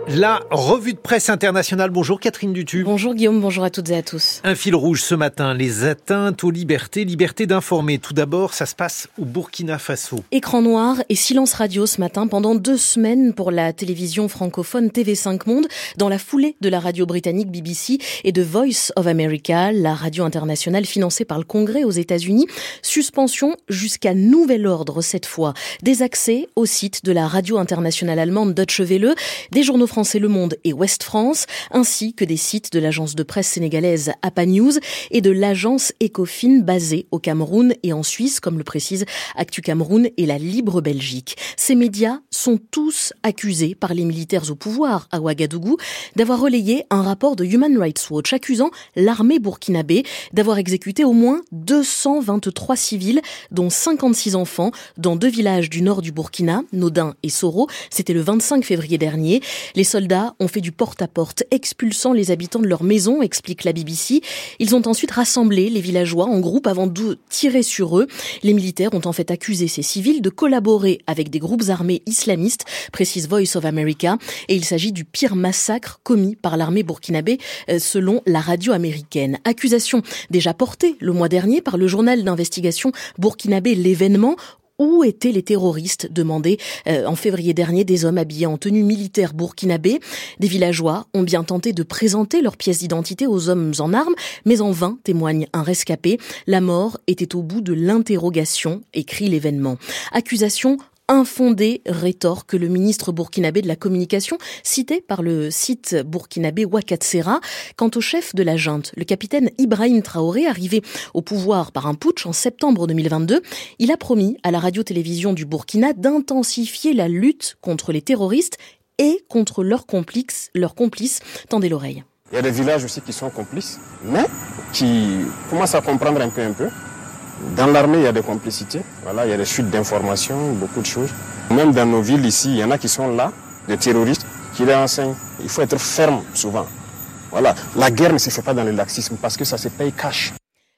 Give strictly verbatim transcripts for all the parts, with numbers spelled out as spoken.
La revue de presse internationale. Bonjour Catherine Dutu. Bonjour Guillaume, bonjour à toutes et à tous. Un fil rouge ce matin, les atteintes aux libertés, liberté d'informer. Tout d'abord, ça se passe au Burkina Faso. Écran noir et silence radio ce matin pendant deux semaines pour la télévision francophone T V cinq Monde, dans la foulée de la radio britannique B B C et de Voice of America, la radio internationale financée par le Congrès aux États-Unis. Suspension jusqu'à nouvel ordre cette fois. Des accès au site de la radio internationale allemande Deutsche Welle, des journaux français Le Monde et Ouest France, ainsi que des sites de l'agence de presse sénégalaise A P A News et de l'agence Ecofin basée au Cameroun et en Suisse, comme le précise Actu Cameroun et la Libre Belgique. Ces médias sont tous accusés par les militaires au pouvoir à Ouagadougou d'avoir relayé un rapport de Human Rights Watch accusant l'armée burkinabé d'avoir exécuté au moins deux cent vingt-trois civils, dont cinquante-six enfants, dans deux villages du nord du Burkina, Nodin et Soro. C'était le vingt-cinq février dernier. Les soldats ont fait du porte-à-porte, expulsant les habitants de leur maison, explique la B B C. Ils ont ensuite rassemblé les villageois en groupe avant de tirer sur eux. Les militaires ont en fait accusé ces civils de collaborer avec des groupes armés islamistes, précise Voice of America, et il s'agit du pire massacre commis par l'armée burkinabé, selon la radio américaine. Accusation déjà portée le mois dernier par le journal d'investigation burkinabé L'Événement. Où étaient les terroristes, demandés euh, en février dernier des hommes habillés en tenue militaire burkinabé. Des villageois ont bien tenté de présenter leurs pièces d'identité aux hommes en armes, mais en vain, témoigne un rescapé. La mort était au bout de l'interrogation, écrit L'Événement. Accusation infondé, rétorque le ministre burkinabé de la communication, cité par le site burkinabé Wakatsera. Quant au chef de la junte, le capitaine Ibrahim Traoré, arrivé au pouvoir par un putsch en septembre deux mille vingt-deux, il a promis à la radio-télévision du Burkina d'intensifier la lutte contre les terroristes et contre leurs complices. Leurs complices. Tendez l'oreille. Il y a des villages aussi qui sont complices, mais qui commencent à comprendre un peu un peu. Dans l'armée, il y a des complicités, voilà, il y a des fuites d'informations, beaucoup de choses. Même dans nos villes ici, il y en a qui sont là, des terroristes, qui les enseignent. Il faut être ferme souvent. Voilà, la guerre ne se fait pas dans le laxisme parce que ça se paye cash.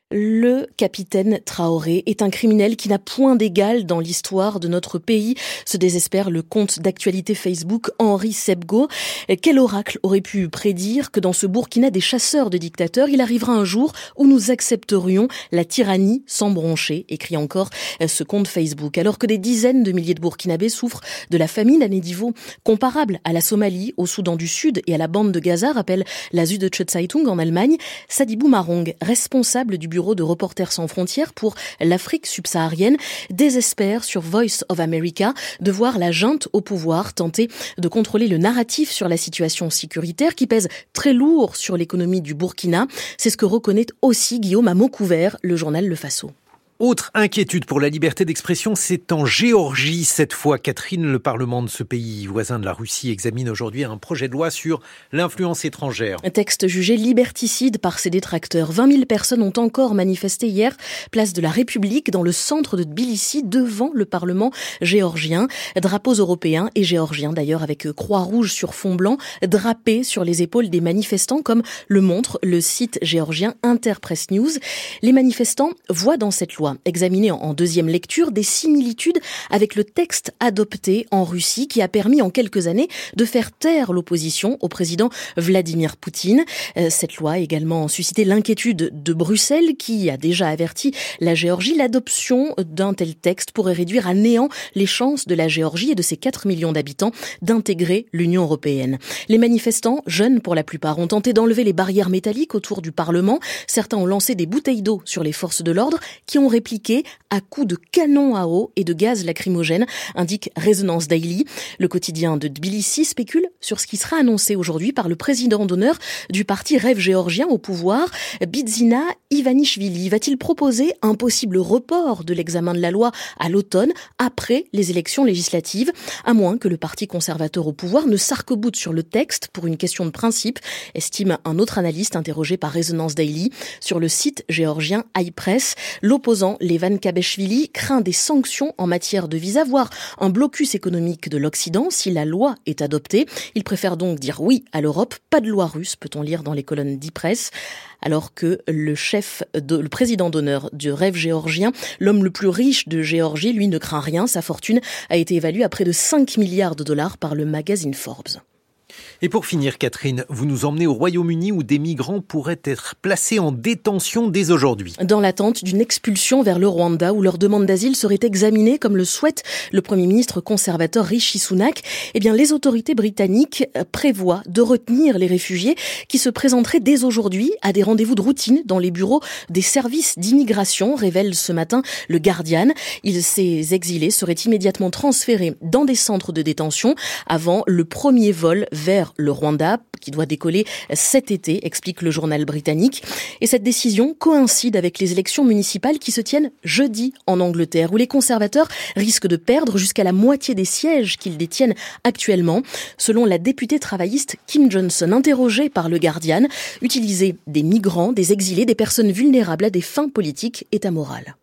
Le capitaine Traoré est un criminel qui n'a point d'égal dans l'histoire de notre pays, se désespère le compte d'actualité Facebook Henri Sebgo. Quel oracle aurait pu prédire que dans ce Burkina des chasseurs de dictateurs, il arrivera un jour où nous accepterions la tyrannie sans broncher, écrit encore ce compte Facebook. Alors que des dizaines de milliers de Burkinabés souffrent de la famine à des niveaux comparables à la Somalie, au Soudan du Sud et à la bande de Gaza, rappelle la Süddeutsche Zeitung en Allemagne, Sadibou Marong, responsable du bureau de Reporters sans frontières pour l'Afrique subsaharienne, désespère sur Voice of America de voir la junte au pouvoir tenter de contrôler le narratif sur la situation sécuritaire qui pèse très lourd sur l'économie du Burkina. C'est ce que reconnaît aussi Guillaume à mots couverts, le journal Le Faso. Autre inquiétude pour la liberté d'expression, c'est en Géorgie. Cette fois, Catherine, le Parlement de ce pays voisin de la Russie examine aujourd'hui un projet de loi sur l'influence étrangère. Un texte jugé liberticide par ses détracteurs. vingt mille personnes ont encore manifesté hier, place de la République, dans le centre de Tbilissi, devant le Parlement géorgien. Drapeaux européens et géorgiens d'ailleurs, avec croix rouge sur fond blanc, drapés sur les épaules des manifestants, comme le montre le site géorgien Interpress News. Les manifestants voient dans cette loi examiné en deuxième lecture des similitudes avec le texte adopté en Russie qui a permis en quelques années de faire taire l'opposition au président Vladimir Poutine. Cette loi a également suscité l'inquiétude de Bruxelles qui a déjà averti la Géorgie. L'adoption d'un tel texte pourrait réduire à néant les chances de la Géorgie et de ses quatre millions d'habitants d'intégrer l'Union européenne. Les manifestants, jeunes pour la plupart, ont tenté d'enlever les barrières métalliques autour du Parlement. Certains ont lancé des bouteilles d'eau sur les forces de l'ordre qui ont répliqué à coups de canon à eau et de gaz lacrymogène, indique Resonance Daily. Le quotidien de Tbilissi spécule sur ce qui sera annoncé aujourd'hui par le président d'honneur du parti Rêve géorgien au pouvoir, Bidzina Ivanishvili. Va-t-il proposer un possible report de l'examen de la loi à l'automne, après les élections législatives, à moins que le parti conservateur au pouvoir ne s'arc-boute sur le texte pour une question de principe, estime un autre analyste interrogé par Resonance Daily sur le site géorgien iPress. L'opposant Levan Kabeshvili craint des sanctions en matière de visa, voire un blocus économique de l'Occident si la loi est adoptée. Il préfère donc dire oui à l'Europe, pas de loi russe, peut-on lire dans les colonnes d'e-presse. Alors que le chef, de, le président d'honneur du Rêve géorgien, l'homme le plus riche de Géorgie, lui ne craint rien. Sa fortune a été évaluée à près de cinq milliards de dollars par le magazine Forbes. Et pour finir, Catherine, vous nous emmenez au Royaume-Uni où des migrants pourraient être placés en détention dès aujourd'hui. Dans l'attente d'une expulsion vers le Rwanda où leur demande d'asile serait examinée comme le souhaite le Premier ministre conservateur Rishi Sunak, eh bien les autorités britanniques prévoient de retenir les réfugiés qui se présenteraient dès aujourd'hui à des rendez-vous de routine dans les bureaux des services d'immigration, révèle ce matin le Guardian. Ils, ces exilés seraient immédiatement transférés dans des centres de détention avant le premier vol vers le Rwanda, qui doit décoller cet été, explique le journal britannique. Et cette décision coïncide avec les élections municipales qui se tiennent jeudi en Angleterre, où les conservateurs risquent de perdre jusqu'à la moitié des sièges qu'ils détiennent actuellement. Selon la députée travailliste Kim Johnson, interrogée par le Guardian, utiliser des migrants, des exilés, des personnes vulnérables à des fins politiques est amoral.